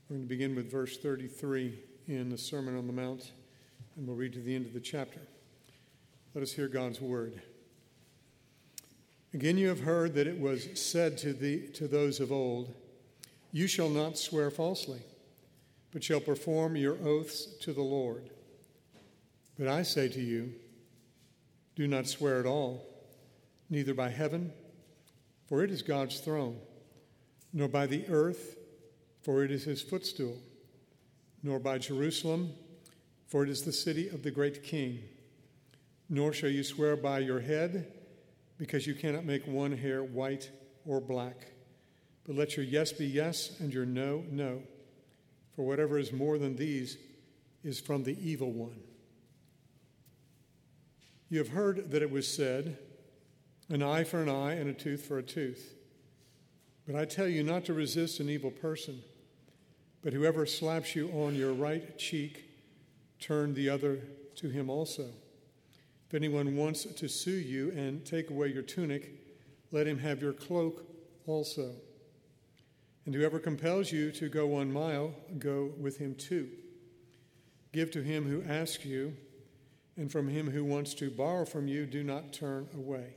We're going to begin with verse 33 in the Sermon on the Mount, and we'll read to the end of the chapter. Let us hear God's word. Again, you have heard that it was said to those of old, "You shall not swear falsely, but shall perform your oaths to the Lord." But I say to you, do not swear at all, neither by heaven, for it is God's throne, nor by the earth, for it is his footstool, nor by Jerusalem, for it is the city of the great King. Nor shall you swear by your head, because you cannot make one hair white or black. But let your yes be yes, and your no, no. For whatever is more than these is from the evil one. You have heard that it was said, an eye for an eye and a tooth for a tooth. But I tell you not to resist an evil person, but whoever slaps you on your right cheek, turn the other to him also. If anyone wants to sue you and take away your tunic, let him have your cloak also. And whoever compels you to go 1 mile, go with him 2. Give to him who asks you, and from him who wants to borrow from you, do not turn away.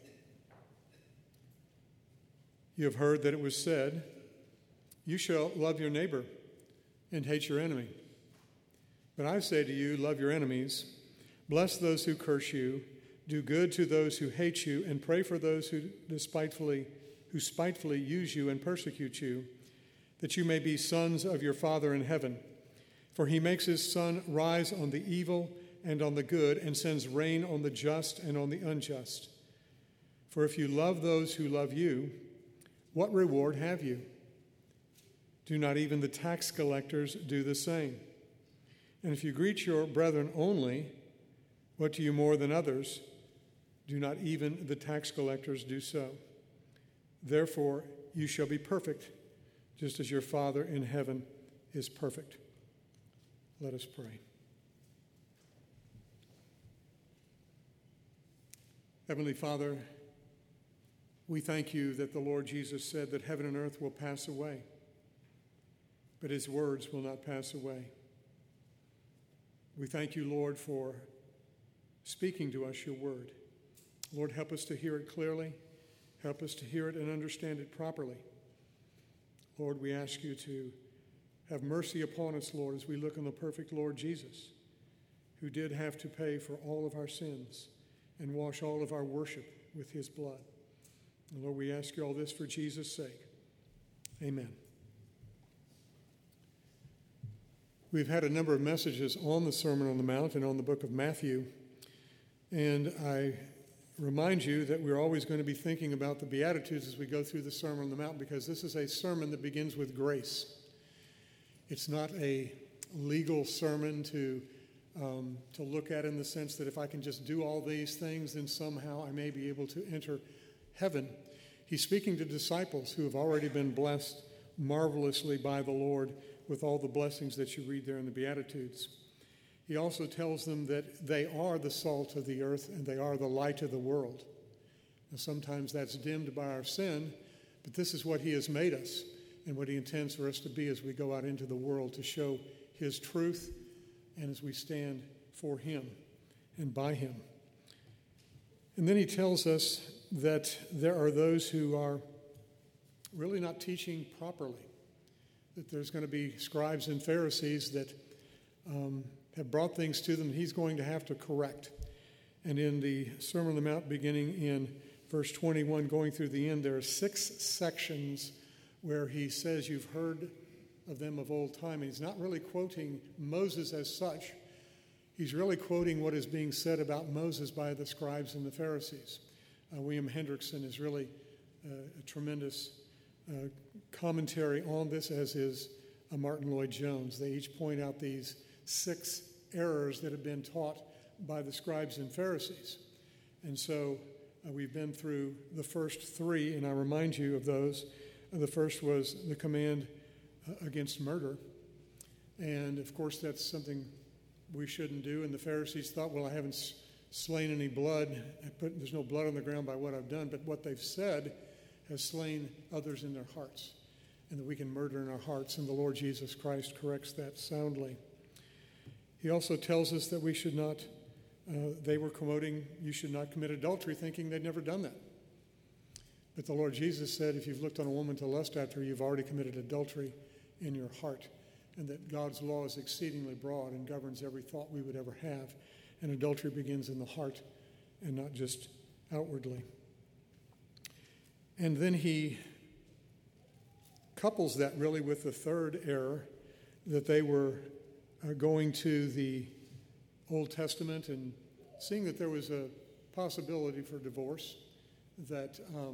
You have heard that it was said, you shall love your neighbor and hate your enemy. But I say to you, love your enemies, bless those who curse you, do good to those who hate you, and pray for those who spitefully use you and persecute you, that you may be sons of your Father in heaven. For he makes his sun rise on the evil and on the good, and sends rain on the just and on the unjust. For if you love those who love you, what reward have you? Do not even the tax collectors do the same? And if you greet your brethren only, what do you more than others? Do not even the tax collectors do so? Therefore, you shall be perfect, just as your Father in heaven is perfect. Let us pray. Heavenly Father, we thank you that the Lord Jesus said that heaven and earth will pass away, but his words will not pass away. We thank you, Lord, for speaking to us your word. Lord, help us to hear it clearly. Help us to hear it and understand it properly. Lord, we ask you to have mercy upon us, Lord, as we look on the perfect Lord Jesus, who did have to pay for all of our sins and wash all of our worship with his blood. And Lord, we ask you all this for Jesus' sake. Amen. We've had a number of messages on the Sermon on the Mount and on the book of Matthew, and I remind you that we're always going to be thinking about the Beatitudes as we go through the Sermon on the Mount, because this is a sermon that begins with grace. It's not a legal sermon to look at in the sense that if I can just do all these things, then somehow I may be able to enter heaven. He's speaking to disciples who have already been blessed marvelously by the Lord with all the blessings that you read there in the Beatitudes. He also tells them that they are the salt of the earth and they are the light of the world. Now, sometimes that's dimmed by our sin, but this is what he has made us and what he intends for us to be as we go out into the world to show his truth and as we stand for him and by him. And then he tells us that there are those who are really not teaching properly, that there's going to be scribes and Pharisees that have brought things to them he's going to have to correct. And in the Sermon on the Mount, beginning in verse 21, going through the end, there are 6 sections where he says, you've heard of them of old time. And he's not really quoting Moses as such. He's really quoting what is being said about Moses by the scribes and the Pharisees. William Hendrickson is really a tremendous commentary on this, as is Martin Lloyd-Jones. They each point out these 6 errors that have been taught by the scribes and Pharisees. And so we've been through the first 3, and I remind you of those. The first was the command against murder. And, of course, that's something we shouldn't do. And the Pharisees thought, well, I haven't slain any blood. There's no blood on the ground by what I've done. But what they've said has slain others in their hearts. and that we can murder in our hearts, and the Lord Jesus Christ corrects that soundly. He also tells us that we should not, they were promoting, you should not commit adultery, thinking they'd never done that. But the Lord Jesus said, if you've looked on a woman to lust after her, you've already committed adultery in your heart, and that God's law is exceedingly broad and governs every thought we would ever have. And adultery begins in the heart and not just outwardly. And then he couples that really with the third error, that they were going to the Old Testament and seeing that there was a possibility for divorce, that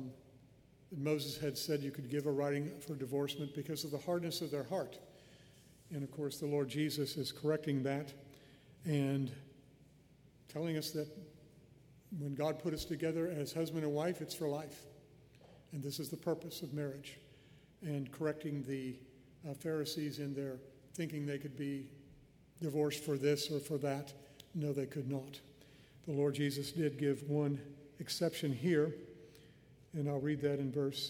Moses had said you could give a writing for divorcement because of the hardness of their heart. And of course, the Lord Jesus is correcting that and telling us that when God put us together as husband and wife, it's for life. And this is the purpose of marriage. And correcting the Pharisees in their thinking they could be divorced for this or for that. No, they could not. The Lord Jesus did give one exception here, and I'll read that in verse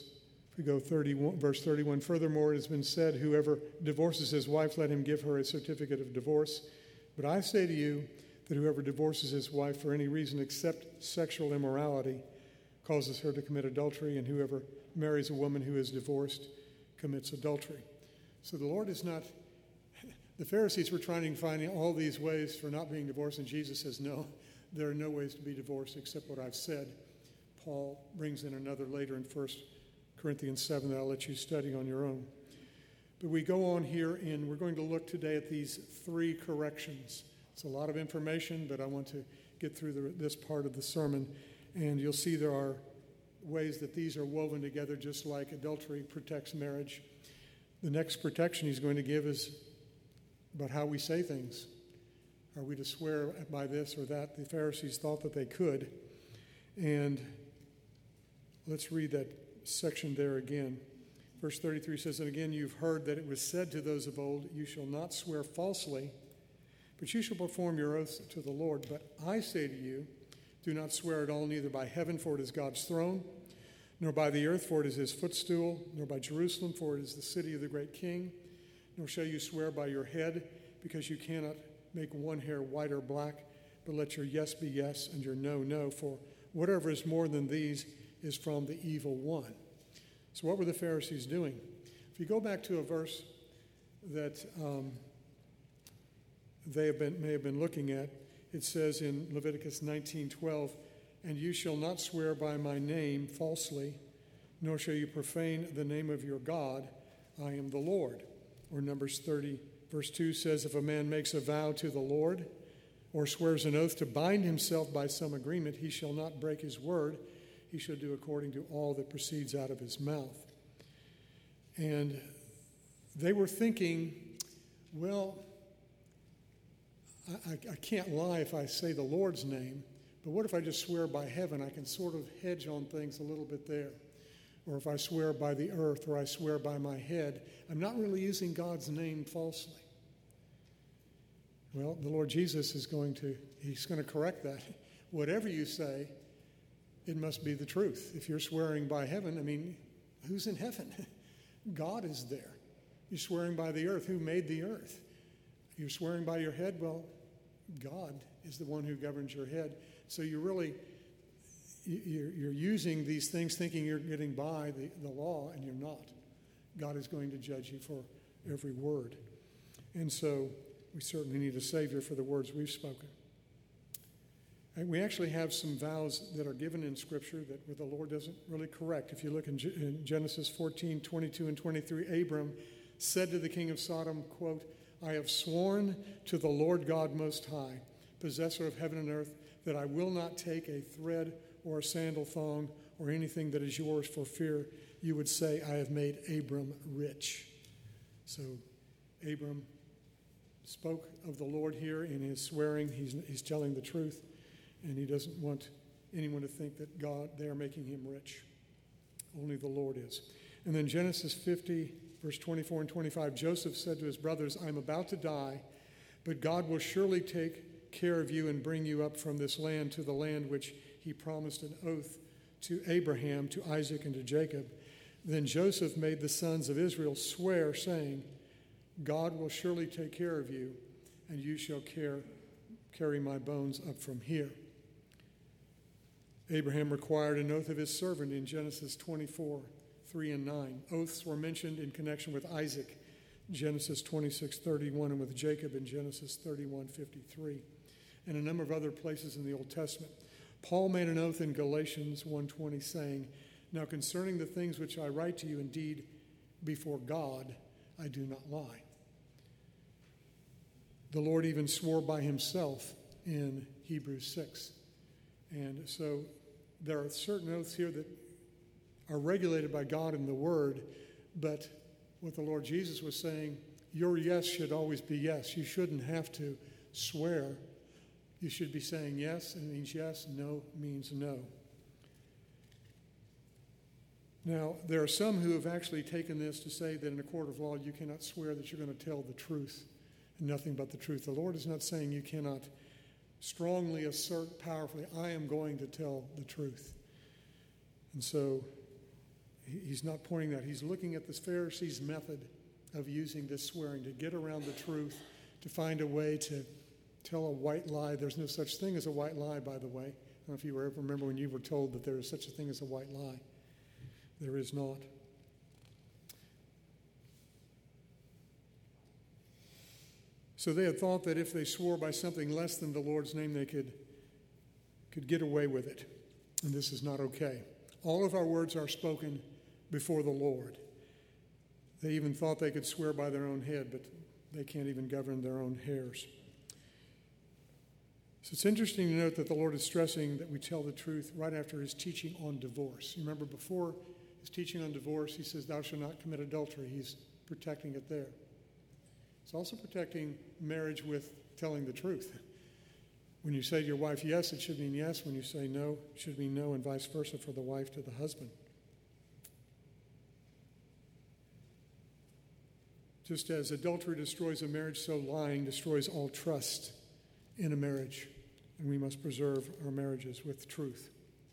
31. Furthermore, it has been said, whoever divorces his wife, let him give her a certificate of divorce. But I say to you that whoever divorces his wife for any reason except sexual immorality causes her to commit adultery, and whoever marries a woman who is divorced commits adultery. So the Lord is not, the Pharisees were trying to find all these ways for not being divorced, and Jesus says, no, there are no ways to be divorced except what I've said. Paul brings in another later in 1 Corinthians 7 that I'll let you study on your own. But we go on here, and we're going to look today at these three corrections. It's a lot of information, but I want to get through this part of the sermon, and you'll see there are ways that these are woven together, just like adultery protects marriage. The next protection he's going to give is about how we say things. Are we to swear by this or that? The Pharisees thought that they could. And let's read that section there again. Verse 33 says, and again, you've heard that it was said to those of old, you shall not swear falsely, but you shall perform your oaths to the Lord. But I say to you, do not swear at all, neither by heaven, for it is God's throne, nor by the earth, for it is his footstool, nor by Jerusalem, for it is the city of the great king. Nor shall you swear by your head, because you cannot make one hair white or black, but let your yes be yes and your no, no, for whatever is more than these is from the evil one. So what were the Pharisees doing? If you go back to a verse that they may have been looking at, it says in Leviticus 19:12, and you shall not swear by my name falsely, nor shall you profane the name of your God. I am the Lord. Or Numbers 30, verse 2 says, if a man makes a vow to the Lord or swears an oath to bind himself by some agreement, he shall not break his word. He shall do according to all that proceeds out of his mouth. And they were thinking, well, I can't lie if I say the Lord's name, but what if I just swear by heaven? I can sort of hedge on things a little bit there. Or if I swear by the earth, or I swear by my head, I'm not really using God's name falsely. Well, the Lord Jesus is going to correct that. Whatever you say, it must be the truth. If you're swearing by heaven, I mean, who's in heaven? God is there. You're swearing by the earth. Who made the earth? You're swearing by your head? Well, God is the one who governs your head. So you're using these things thinking you're getting by the law, and you're not. God is going to judge you for every word. And so we certainly need a Savior for the words we've spoken. And we actually have some vows that are given in Scripture that the Lord doesn't really correct. If you look in Genesis 14, 22 and 23, Abram said to the king of Sodom, quote, I have sworn to the Lord God Most High, possessor of heaven and earth, that I will not take a thread or a sandal thong or anything that is yours for fear you would say, I have made Abram rich. So Abram spoke of the Lord here in his swearing. He's telling the truth, and he doesn't want anyone to think that they are making him rich. Only the Lord is. And then Genesis 50, verse 24 and 25, Joseph said to his brothers, I'm about to die, but God will surely take care of you and bring you up from this land to the land which he promised an oath to Abraham, to Isaac, and to Jacob. Then Joseph made the sons of Israel swear, saying, God will surely take care of you, and you shall carry my bones up from here. Abraham required an oath of his servant in Genesis 24, 3 and 9. Oaths were mentioned in connection with Isaac, Genesis 26:31, and with Jacob in Genesis 31:53, and a number of other places in the Old Testament. Paul made an oath in Galatians 1:20, saying, Now concerning the things which I write to you, indeed, before God, I do not lie. The Lord even swore by himself in Hebrews 6. And so there are certain oaths here that are regulated by God in the Word, but what the Lord Jesus was saying, your yes should always be yes. You shouldn't have to swear. You should be saying yes, and it means yes, no means no. Now, there are some who have actually taken this to say that in a court of law you cannot swear that you're going to tell the truth and nothing but the truth. The Lord is not saying you cannot strongly assert powerfully, I am going to tell the truth. And so he's not pointing that. He's looking at the Pharisees' method of using this swearing to get around the truth, to find a way to tell a white lie. There's no such thing as a white lie, by the way. I don't know if you ever remember when you were told that there is such a thing as a white lie. There is not. So they had thought that if they swore by something less than the Lord's name, they could get away with it. And this is not okay. All of our words are spoken before the Lord. They even thought they could swear by their own head, but they can't even govern their own hairs. So it's interesting to note that the Lord is stressing that we tell the truth right after his teaching on divorce. You remember before his teaching on divorce, he says, thou shalt not commit adultery. He's protecting it there. It's also protecting marriage with telling the truth. When you say to your wife yes, it should mean yes. When you say no, it should mean no, and vice versa for the wife to the husband. Just as adultery destroys a marriage, so lying destroys all trust in a marriage. And we must preserve our marriages with truth.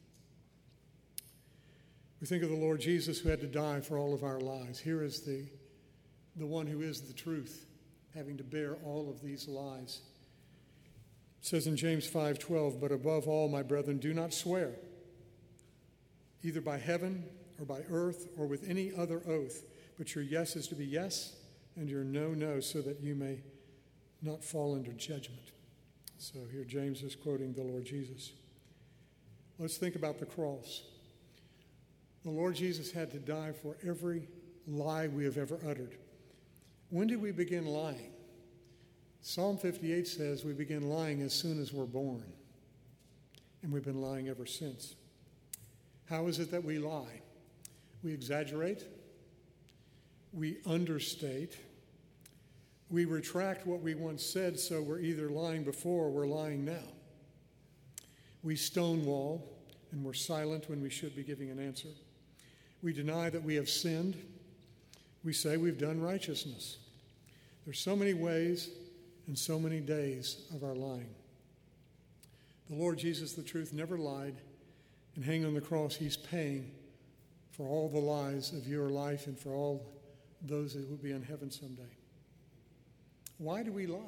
We think of the Lord Jesus who had to die for all of our lies. Here is the one who is the truth, having to bear all of these lies. It says in James 5:12, but above all, my brethren, do not swear, either by heaven or by earth or with any other oath, but your yes is to be yes and your no, no, so that you may not fall under judgment. So here James is quoting the Lord Jesus. Let's think about the cross. The Lord Jesus had to die for every lie we have ever uttered. When did we begin lying? Psalm 58 says we begin lying as soon as we're born. And we've been lying ever since. How is it that we lie? We exaggerate. We understate. We retract what we once said, so we're either lying before or we're lying now. We stonewall, and we're silent when we should be giving an answer. We deny that we have sinned. We say we've done righteousness. There's so many ways and so many days of our lying. The Lord Jesus, the truth, never lied, and hanging on the cross, he's paying for all the lies of your life and for all those that will be in heaven someday. Why do we lie?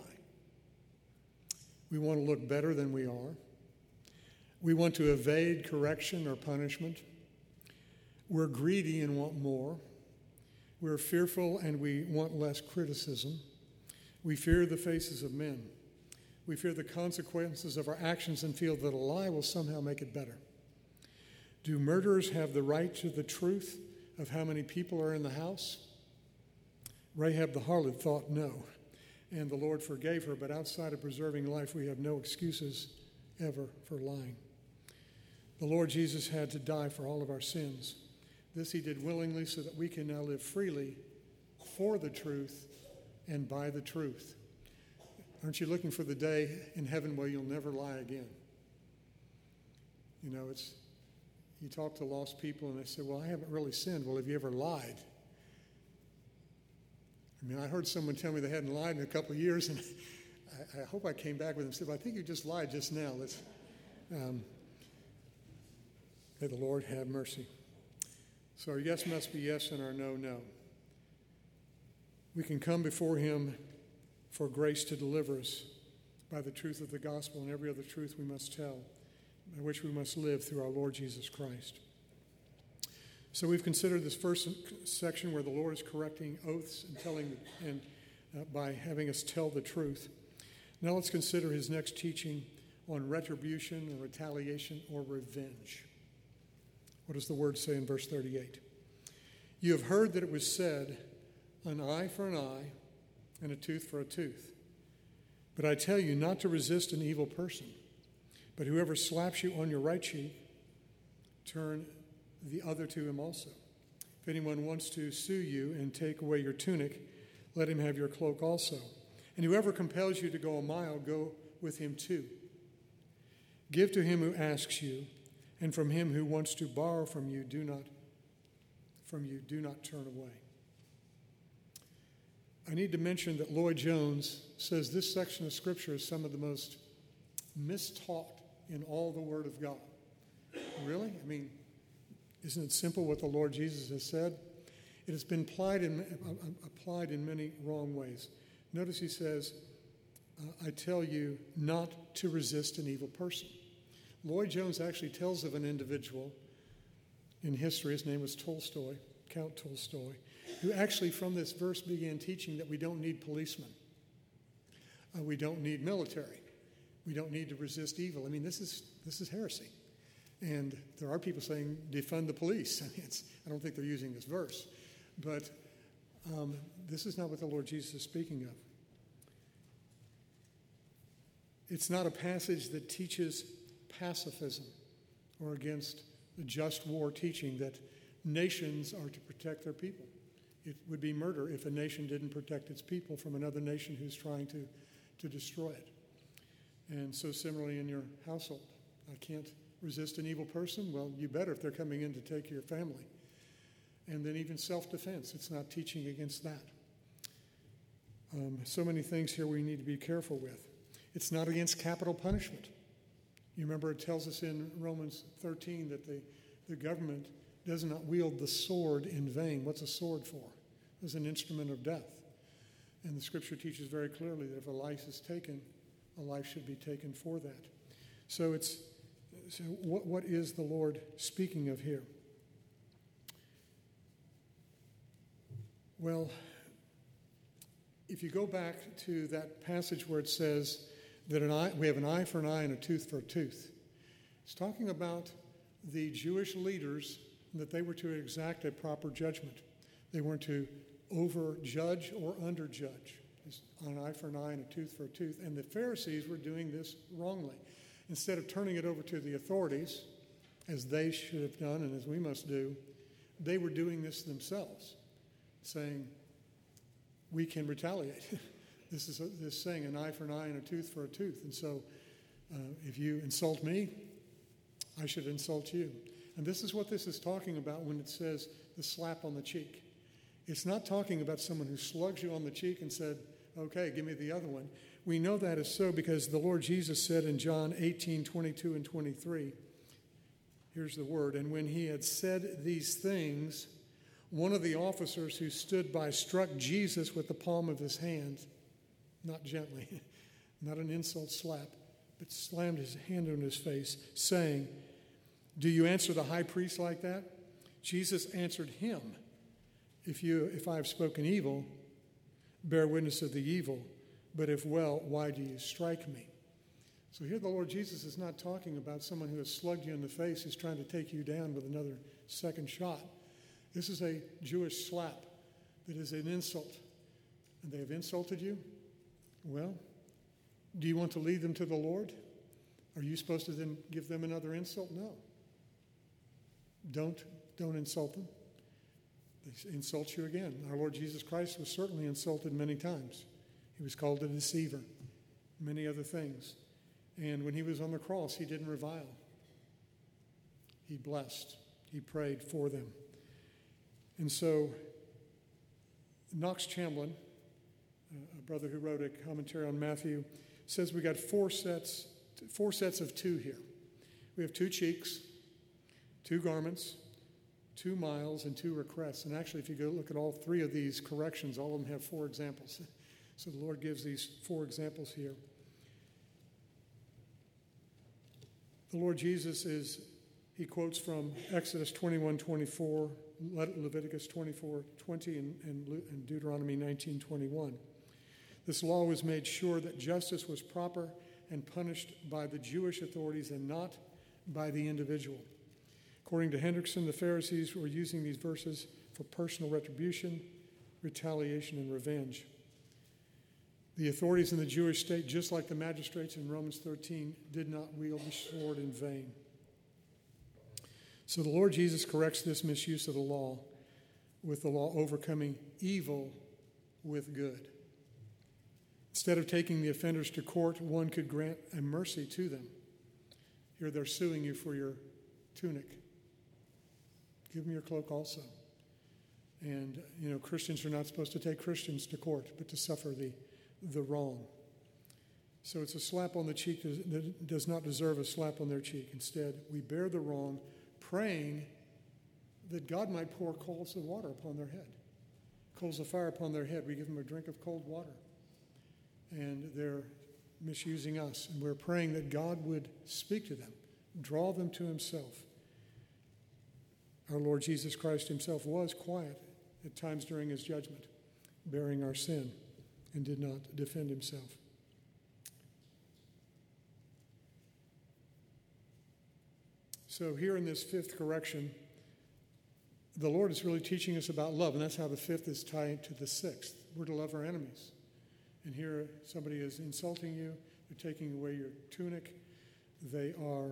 We want to look better than we are. We want to evade correction or punishment. We're greedy and want more. We're fearful and we want less criticism. We fear the faces of men. We fear the consequences of our actions and feel that a lie will somehow make it better. Do murderers have the right to the truth of how many people are in the house? Rahab the harlot thought no, and the Lord forgave her, but outside of preserving life, we have no excuses ever for lying. The Lord Jesus had to die for all of our sins. This he did willingly so that we can now live freely for the truth and by the truth. Aren't you looking for the day in heaven where you'll never lie again? You know, you talk to lost people and they say, well, I haven't really sinned. Well, have you ever lied? I mean, I heard someone tell me they hadn't lied in a couple of years, and I hope I came back with them and said, well, I think you just lied just now. May the Lord have mercy. So our yes must be yes and our no, no. We can come before him for grace to deliver us by the truth of the gospel and every other truth we must tell, by which we must live through our Lord Jesus Christ. So we've considered this first section where the Lord is correcting oaths and telling, and by having us tell the truth. Now let's consider his next teaching on retribution or retaliation or revenge. What does the word say in verse 38? You have heard that it was said, an eye for an eye and a tooth for a tooth. But I tell you not to resist an evil person, but whoever slaps you on your right cheek, turn the other to him also. If anyone wants to sue you and take away your tunic, let him have your cloak also. And whoever compels you to go a mile, go with him too. Give to him who asks you, and from him who wants to borrow from you, do not turn away. I need to mention that Lloyd Jones says this section of Scripture is some of the most mistaught in all the Word of God. Really? I mean, isn't it simple what the Lord Jesus has said? It has been applied in many wrong ways. Notice he says, I tell you not to resist an evil person. Lloyd Jones actually tells of an individual in history, his name was Tolstoy, Count Tolstoy, who actually from this verse began teaching that we don't need policemen. We don't need military. We don't need to resist evil. I mean, this is heresy. And there are people saying, defund the police. I mean, I don't think they're using this verse. But this is not what the Lord Jesus is speaking of. It's not a passage that teaches pacifism or against the just war teaching that nations are to protect their people. It would be murder if a nation didn't protect its people from another nation who's trying to destroy it. And so similarly in your household, I can't resist an evil person. Well, you better if they're coming in to take your family. And then even self-defense, it's not teaching against that. So many things here we need to be careful with. It's not against capital punishment. You remember it tells us in Romans 13 that the government does not wield the sword in vain. What's a sword for? It's an instrument of death. And the Scripture teaches very clearly that if a life is taken, a life should be taken for that. So what is the Lord speaking of here? Well, if you go back to that passage where it says that we have an eye for an eye and a tooth for a tooth, it's talking about the Jewish leaders that they were to exact a proper judgment. They weren't to overjudge or underjudge. It's an eye for an eye and a tooth for a tooth. And the Pharisees were doing this wrongly. Instead of turning it over to the authorities, as they should have done and as we must do, they were doing this themselves, saying, we can retaliate. This is this saying, an eye for an eye and a tooth for a tooth. And so if you insult me, I should insult you. And this is what this is talking about when it says the slap on the cheek. It's not talking about someone who slugs you on the cheek and said, okay, give me the other one. We know that is so because the Lord Jesus said in John 18:22 and 23, here's the word, and when he had said these things, one of the officers who stood by struck Jesus with the palm of his hand, not gently, not an insult slap, but slammed his hand on his face, saying, do you answer the high priest like that? Jesus answered him, if I have spoken evil, bear witness of the evil, but if well, why do you strike me? So here the Lord Jesus is not talking about someone who has slugged you in the face, who's trying to take you down with another second shot. This is a Jewish slap that is an insult. And they have insulted you? Well, do you want to lead them to the Lord? Are you supposed to then give them another insult? No. Don't insult them. They insult you again. Our Lord Jesus Christ was certainly insulted many times. He was called a deceiver, many other things. And when he was on the cross, he didn't revile. He blessed. He prayed for them. And so Knox Chamblin, a brother who wrote a commentary on Matthew, says we got four sets of two here. We have two cheeks, two garments, 2 miles and 2 requests. And actually, if you go look at all 3 of these corrections, all of them have 4 examples. So the Lord gives these 4 examples here. The Lord Jesus he quotes from Exodus 21:24, Leviticus 24:20, and Deuteronomy 19:21. This law was made sure that justice was proper and punished by the Jewish authorities and not by the individual. According to Hendrickson, the Pharisees were using these verses for personal retribution, retaliation, and revenge. The authorities in the Jewish state, just like the magistrates in Romans 13, did not wield the sword in vain. So the Lord Jesus corrects this misuse of the law with the law overcoming evil with good. Instead of taking the offenders to court, one could grant a mercy to them. Here they're suing you for your tunic. Give them your cloak also. And, Christians are not supposed to take Christians to court, but to suffer the wrong. So it's a slap on the cheek that does not deserve a slap on their cheek. Instead, we bear the wrong, praying that God might pour coals of water upon their head, coals of fire upon their head. We give them a drink of cold water. And they're misusing us. And we're praying that God would speak to them, draw them to himself. Our Lord Jesus Christ himself was quiet at times during his judgment, bearing our sin, and did not defend himself. So here in this 5th correction, the Lord is really teaching us about love, and that's how the 5th is tied to the 6th. We're to love our enemies. And here somebody is insulting you, they're taking away your tunic, they are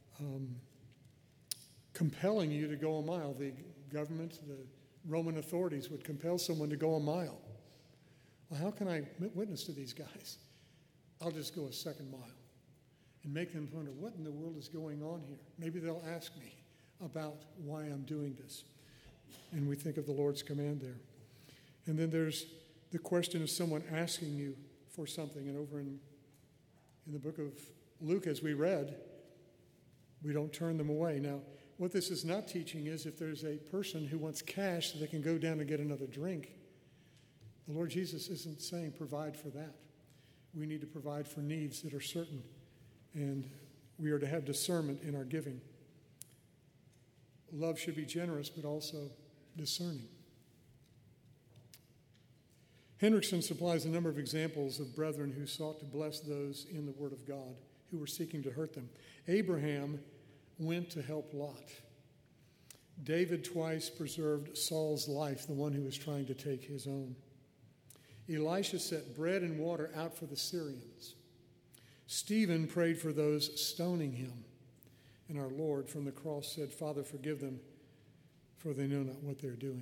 compelling you to go a mile. The government, the Roman authorities would compel someone to go a mile. Well, how can I witness to these guys? I'll just go a second mile and make them wonder, what in the world is going on here? Maybe they'll ask me about why I'm doing this. And we think of the Lord's command there. And then there's the question of someone asking you for something. And over in the book of Luke, as we read, we don't turn them away. Now, what this is not teaching is if there's a person who wants cash so they can go down and get another drink, the Lord Jesus isn't saying provide for that. We need to provide for needs that are certain, and we are to have discernment in our giving. Love should be generous, but also discerning. Hendrickson supplies a number of examples of brethren who sought to bless those in the Word of God who were seeking to hurt them. Abraham went to help Lot. David twice preserved Saul's life, the one who was trying to take his own. Elisha set bread and water out for the Syrians. Stephen prayed for those stoning him. And our Lord from the cross said, Father, forgive them, for they know not what they're doing.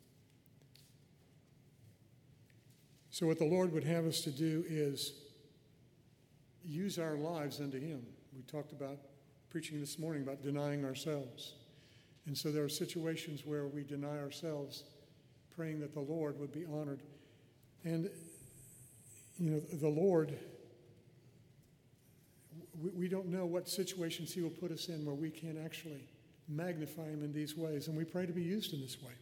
So what the Lord would have us to do is use our lives unto him. We talked about preaching this morning about denying ourselves. And so there are situations where we deny ourselves, praying that the Lord would be honored. And, the Lord, we don't know what situations he will put us in where we can actually magnify him in these ways. And we pray to be used in this way.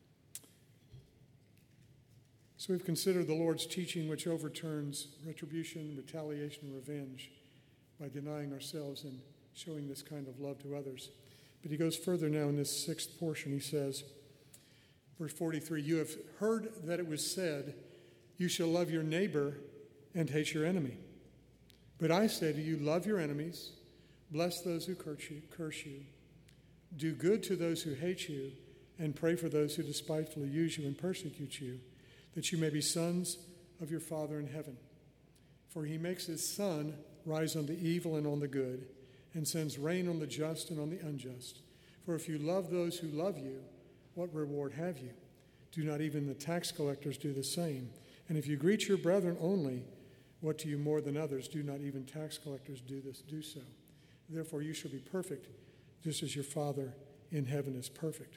So we've considered the Lord's teaching, which overturns retribution, retaliation, and revenge by denying ourselves and showing this kind of love to others. But he goes further now in this 6th portion. He says, verse 43, you have heard that it was said, you shall love your neighbor and hate your enemy. But I say to you, love your enemies, bless those who curse you, do good to those who hate you, and pray for those who despitefully use you and persecute you, that you may be sons of your Father in heaven. For he makes his sun rise on the evil and on the good, and sends rain on the just and on the unjust. For if you love those who love you, what reward have you? Do not even the tax collectors do the same? And if you greet your brethren only, what do you more than others? Do not even tax collectors do so? Therefore you shall be perfect, just as your Father in heaven is perfect.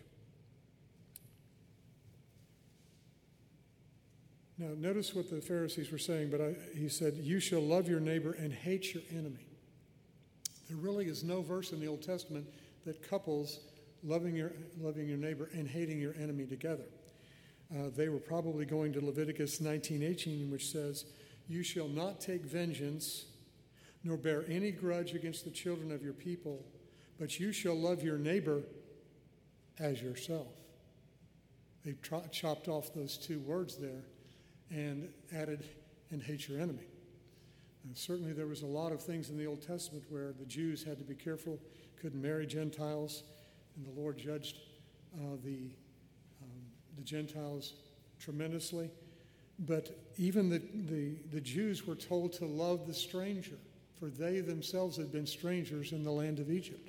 Now, notice what the Pharisees were saying, but he said, you shall love your neighbor and hate your enemy. There really is no verse in the Old Testament that couples loving your neighbor and hating your enemy together. They were probably going to Leviticus 19:18, which says, "You shall not take vengeance, nor bear any grudge against the children of your people, but you shall love your neighbor as yourself." They chopped off those two words there and added, "and hate your enemy." And certainly there was a lot of things in the Old Testament where the Jews had to be careful, couldn't marry Gentiles, and the Lord judged the Gentiles tremendously. But even the Jews were told to love the stranger, for they themselves had been strangers in the land of Egypt.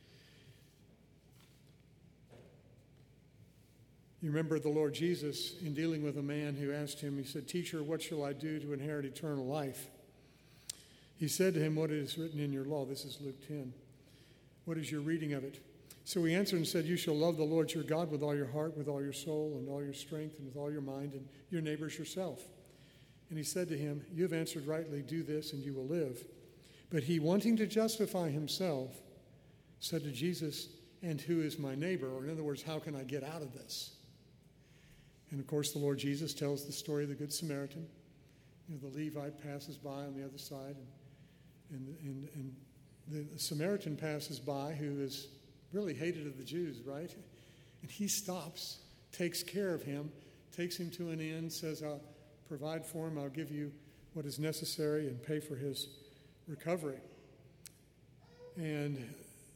You remember the Lord Jesus in dealing with a man who asked him, he said, "Teacher, what shall I do to inherit eternal life?" He said to him, "What is written in your law?" This is Luke 10. "What is your reading of it?" So he answered and said, "You shall love the Lord your God with all your heart, with all your soul, and all your strength, and with all your mind, and your neighbor as yourself." And he said to him, "You have answered rightly, do this, and you will live." But he, wanting to justify himself, said to Jesus, "And who is my neighbor?" Or in other words, how can I get out of this? And of course, the Lord Jesus tells the story of the Good Samaritan. The Levite passes by on the other side, and the Samaritan passes by who is really hated of the Jews, right? And he stops, takes care of him, takes him to an inn, says, "I'll provide for him, I'll give you what is necessary and pay for his recovery." And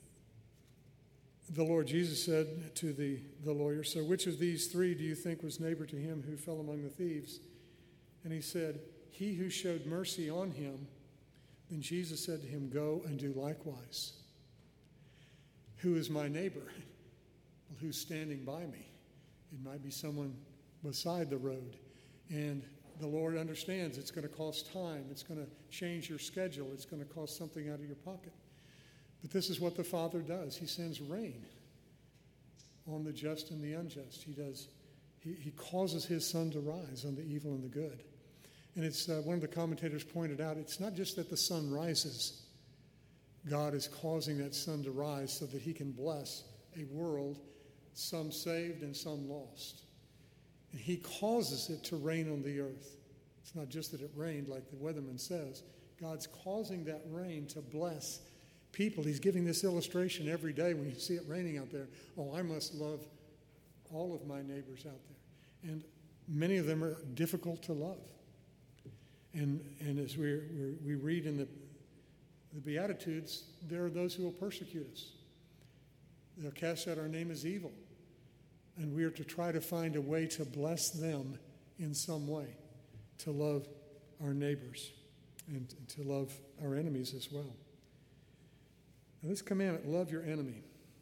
the Lord Jesus said to the lawyer, "So which of these three do you think was neighbor to him who fell among the thieves?" And he said, "He who showed mercy on him." Then Jesus said to him, "Go and do likewise." Who is my neighbor? Well, who's standing by me? It might be someone beside the road. And the Lord understands it's going to cost time. It's going to change your schedule. It's going to cost something out of your pocket. But this is what the Father does. He sends rain on the just and the unjust. He causes his sun to rise on the evil and the good. And it's one of the commentators pointed out, it's not just that the sun rises. God is causing that sun to rise so that he can bless a world, some saved and some lost. And he causes it to rain on the earth. It's not just that it rained like the weatherman says. God's causing that rain to bless people. He's giving this illustration every day when you see it raining out there. Oh, I must love all of my neighbors out there. And many of them are difficult to love. And as we read in the Beatitudes, there are those who will persecute us. They'll cast out our name as evil. And we are to try to find a way to bless them in some way, to love our neighbors and to love our enemies as well. Now, this commandment, love your enemy.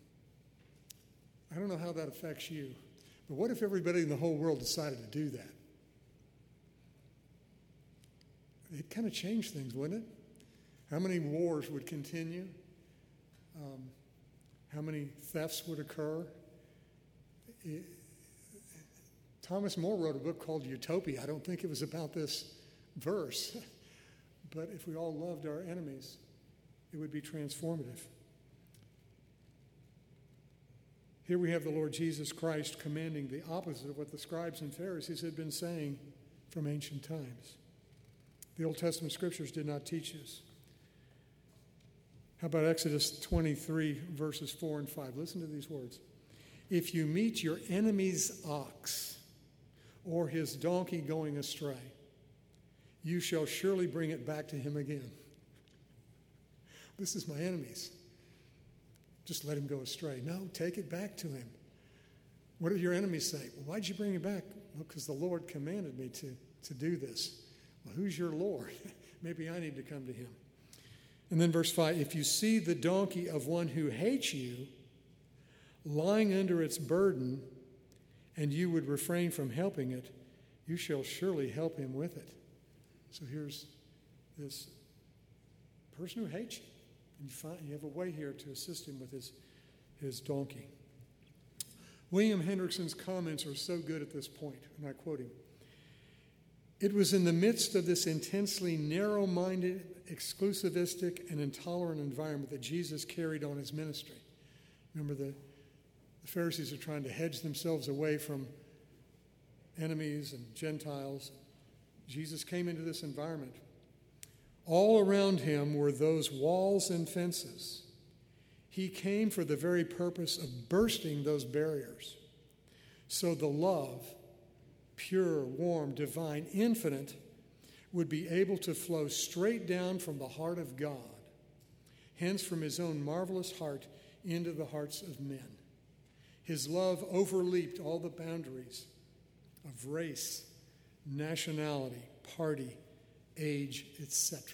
I don't know how that affects you, but what if everybody in the whole world decided to do that? It'd kind of change things, wouldn't it? How many wars would continue? How many thefts would occur? Thomas More wrote a book called Utopia. I don't think it was about this verse. But if we all loved our enemies, it would be transformative. Here we have the Lord Jesus Christ commanding the opposite of what the scribes and Pharisees had been saying from ancient times. The Old Testament scriptures did not teach this. How about Exodus 23, verses 4 and 5? Listen to these words. "If you meet your enemy's ox or his donkey going astray, you shall surely bring it back to him again." This is my enemy's. Just let him go astray. No, take it back to him. What did your enemies say? Well, why'd you bring it back? Well, because the Lord commanded me to do this. Well, who's your Lord? Maybe I need to come to him. And then verse 5, "If you see the donkey of one who hates you lying under its burden, and you would refrain from helping it, you shall surely help him with it." So here's this person who hates you, and you have a way here to assist him with his donkey. William Hendrickson's comments are so good at this point, and I quote him. "It was in the midst of this intensely narrow-minded, exclusivistic, and intolerant environment that Jesus carried on his ministry." Remember, The Pharisees are trying to hedge themselves away from enemies and Gentiles. Jesus came into this environment. All around him were those walls and fences. He came for the very purpose of bursting those barriers. So the love, pure, warm, divine, infinite, would be able to flow straight down from the heart of God, hence from his own marvelous heart into the hearts of men. His love overleaped all the boundaries of race, nationality, party, age, etc.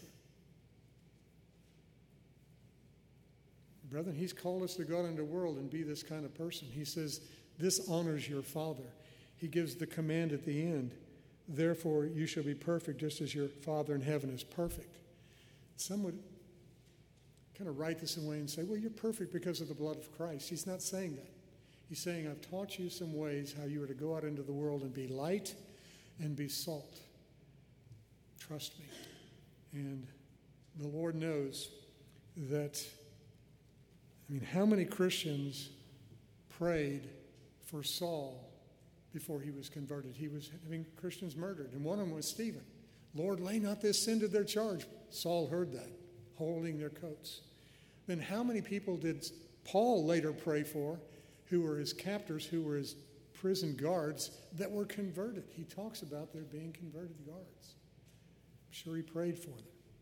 Brethren, he's called us to go out into the world and be this kind of person. He says, this honors your Father. He gives the command at the end, therefore you shall be perfect just as your Father in heaven is perfect. Some would kind of write this away and say, well, you're perfect because of the blood of Christ. He's not saying that. He's saying, I've taught you some ways how you are to go out into the world and be light and be salt. Trust me. And the Lord knows that, how many Christians prayed for Saul before he was converted? He was having Christians murdered, and one of them was Stephen. Lord, lay not this sin to their charge. Saul heard that, holding their coats. Then how many people did Paul later pray for who were his captors, who were his prison guards, that were converted? He talks about there being converted guards. I'm sure he prayed for them.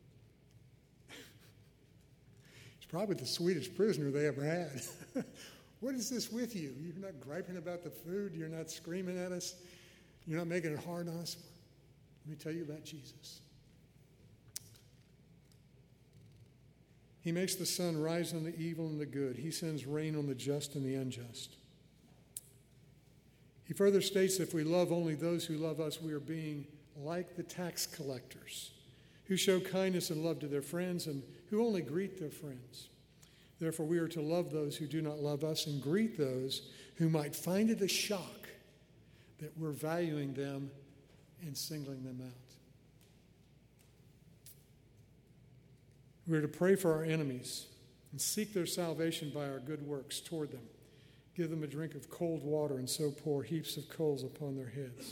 He's probably the sweetest prisoner they ever had. What is this with you? You're not griping about the food. You're not screaming at us. You're not making it hard on us. Let me tell you about Jesus. He makes the sun rise on the evil and the good. He sends rain on the just and the unjust. He further states that if we love only those who love us, we are being like the tax collectors who show kindness and love to their friends and who only greet their friends. Therefore, we are to love those who do not love us and greet those who might find it a shock that we're valuing them and singling them out. We are to pray for our enemies and seek their salvation by our good works toward them. Give them a drink of cold water and so pour heaps of coals upon their heads.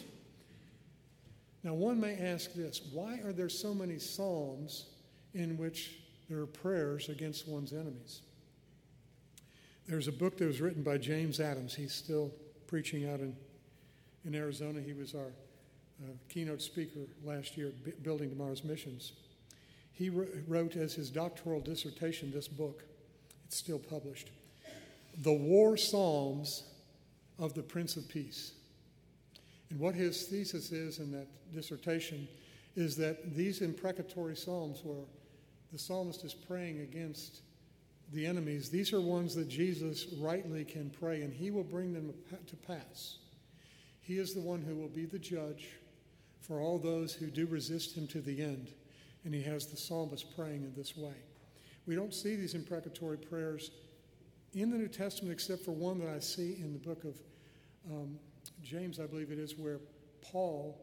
Now, one may ask this: why are there so many psalms in which there are prayers against one's enemies? There's a book that was written by James Adams. He's still preaching out in Arizona. He was our keynote speaker last year at Building Tomorrow's Missions. He wrote as his doctoral dissertation this book. It's still published. The War Psalms of the Prince of Peace. And what his thesis is in that dissertation is that these imprecatory psalms where the psalmist is praying against the enemies, these are ones that Jesus rightly can pray, and he will bring them to pass. He is the one who will be the judge for all those who do resist him to the end. And he has the psalmist praying in this way. We don't see these imprecatory prayers in the New Testament except for one that I see in the book of James, I believe it is, where Paul,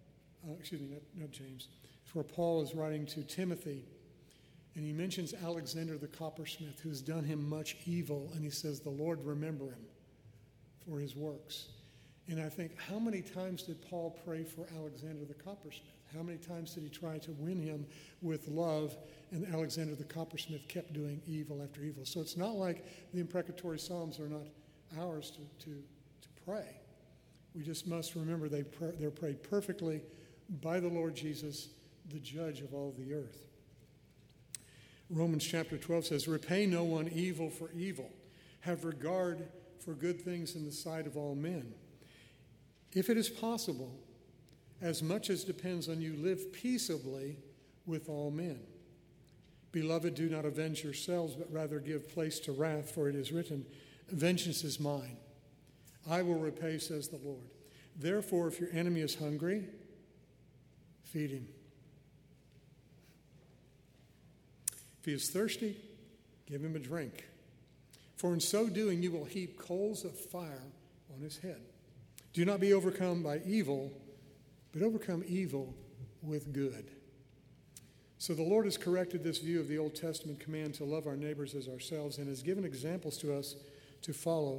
not James, it's where Paul is writing to Timothy, and he mentions Alexander the coppersmith, who's done him much evil, and he says, the Lord remember him for his works. And I think, how many times did Paul pray for Alexander the coppersmith? How many times did he try to win him with love, and Alexander the coppersmith kept doing evil after evil? So it's not like the imprecatory psalms are not ours to pray. We just must remember they're prayed perfectly by the Lord Jesus, the judge of all the earth. Romans chapter 12 says, repay no one evil for evil. Have regard for good things in the sight of all men. If it is possible, as much as depends on you, live peaceably with all men. Beloved, do not avenge yourselves, but rather give place to wrath, for it is written, vengeance is mine. I will repay, says the Lord. Therefore, if your enemy is hungry, feed him. If he is thirsty, give him a drink. For in so doing, you will heap coals of fire on his head. Do not be overcome by evil, but overcome evil with good. So the Lord has corrected this view of the Old Testament command to love our neighbors as ourselves and has given examples to us to follow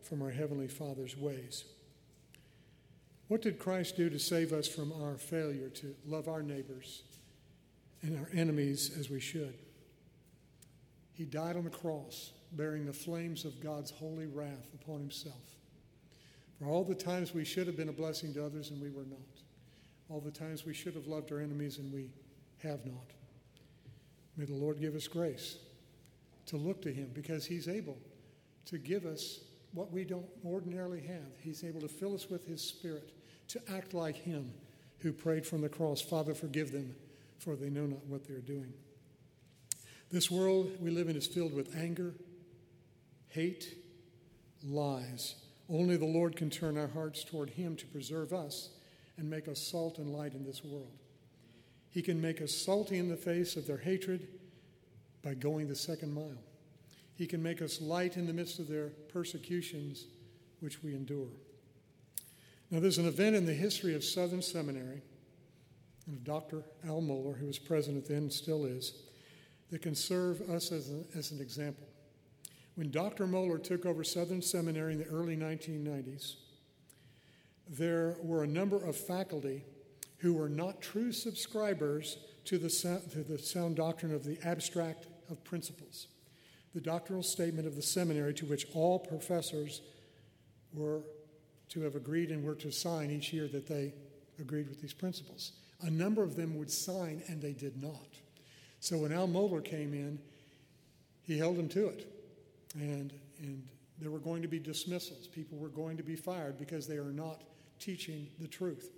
from our Heavenly Father's ways. What did Christ do to save us from our failure to love our neighbors and our enemies as we should? He died on the cross, bearing the flames of God's holy wrath upon himself. For all the times we should have been a blessing to others and we were not. All the times we should have loved our enemies and we have not. May the Lord give us grace to look to him, because he's able to give us what we don't ordinarily have. He's able to fill us with his Spirit, to act like him who prayed from the cross, Father, forgive them, for they know not what they're doing. This world we live in is filled with anger, hate, lies. Only the Lord can turn our hearts toward him to preserve us and make us salt and light in this world. He can make us salty in the face of their hatred by going the second mile. He can make us light in the midst of their persecutions, which we endure. Now, there's an event in the history of Southern Seminary and of Dr. Al Mohler, who was president then and still is, that can serve us as an example. When Dr. Mohler took over Southern Seminary in the early 1990s, there were a number of faculty who were not true subscribers to the sound doctrine of the abstract of principles, the doctrinal statement of the seminary to which all professors were to have agreed and were to sign each year that they agreed with these principles. A number of them would sign, and they did not. So when Al Mohler came in, he held them to it. And there were going to be dismissals. People were going to be fired because they are not teaching the truth.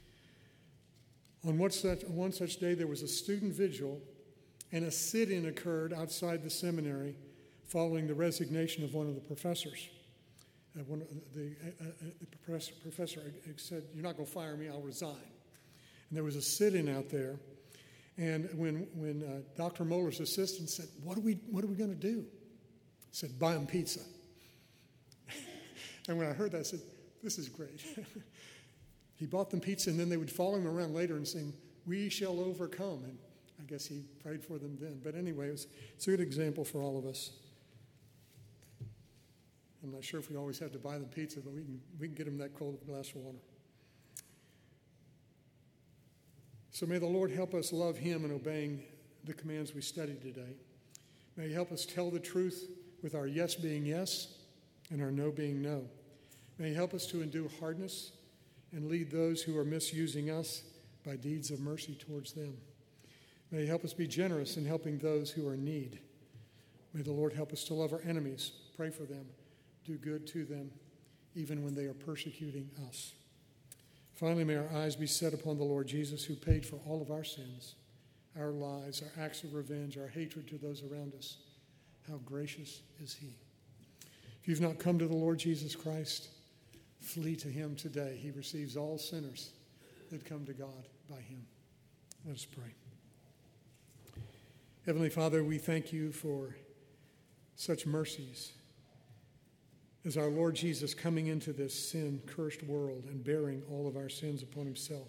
On one such day, there was a student vigil, and a sit-in occurred outside the seminary following the resignation of one of the professors. The professor said, "You're not going to fire me, I'll resign." And there was a sit-in out there. And when Dr. Mohler's assistant said, what are we going to do? He said, "Buy them pizza." And when I heard that, I said, this is great. He bought them pizza, and then they would follow him around later and sing, "We shall overcome." And I guess he prayed for them then. But anyway, it's a good example for all of us. I'm not sure if we always have to buy them pizza, but we can get them that cold glass of water. So may the Lord help us love him in obeying the commands we studied today. May he help us tell the truth with our yes being yes and our no being no. May he help us to endure hardness and lead those who are misusing us by deeds of mercy towards them. May he help us be generous in helping those who are in need. May the Lord help us to love our enemies, pray for them, do good to them, even when they are persecuting us. Finally, may our eyes be set upon the Lord Jesus, who paid for all of our sins, our lies, our acts of revenge, our hatred to those around us. How gracious is he. If you've not come to the Lord Jesus Christ, flee to him today. He receives all sinners that come to God by him. Let us pray. Heavenly Father, we thank you for such mercies as our Lord Jesus coming into this sin-cursed world and bearing all of our sins upon himself.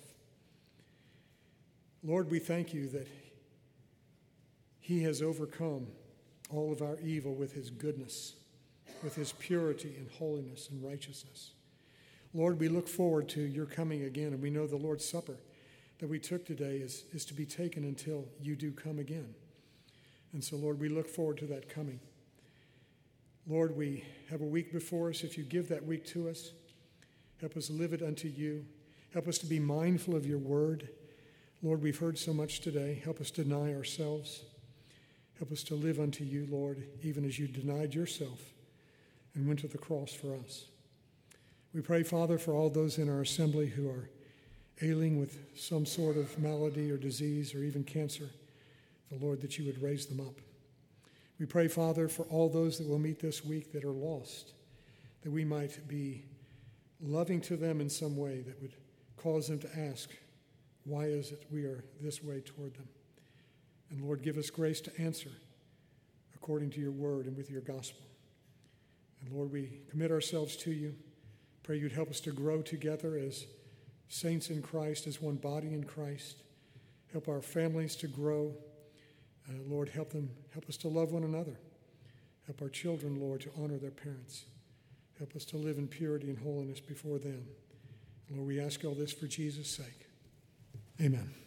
Lord, we thank you that he has overcome all of our evil with his goodness, with his purity and holiness and righteousness. Lord, we look forward to your coming again, and we know the Lord's Supper that we took today is to be taken until you do come again. And so, Lord, we look forward to that coming. Lord, we have a week before us. If you give that week to us, help us live it unto you. Help us to be mindful of your word. Lord, we've heard so much today. Help us deny ourselves. Help us to live unto you, Lord, even as you denied yourself and went to the cross for us. We pray, Father, for all those in our assembly who are ailing with some sort of malady or disease or even cancer, the Lord, that you would raise them up. We pray, Father, for all those that will meet this week that are lost, that we might be loving to them in some way that would cause them to ask, why is it we are this way toward them? And Lord, give us grace to answer according to your word and with your gospel. And Lord, we commit ourselves to you. Pray you'd help us to grow together as saints in Christ, as one body in Christ. Help our families to grow. Lord, help us to love one another. Help our children, Lord, to honor their parents. Help us to live in purity and holiness before them. Lord, we ask all this for Jesus' sake. Amen.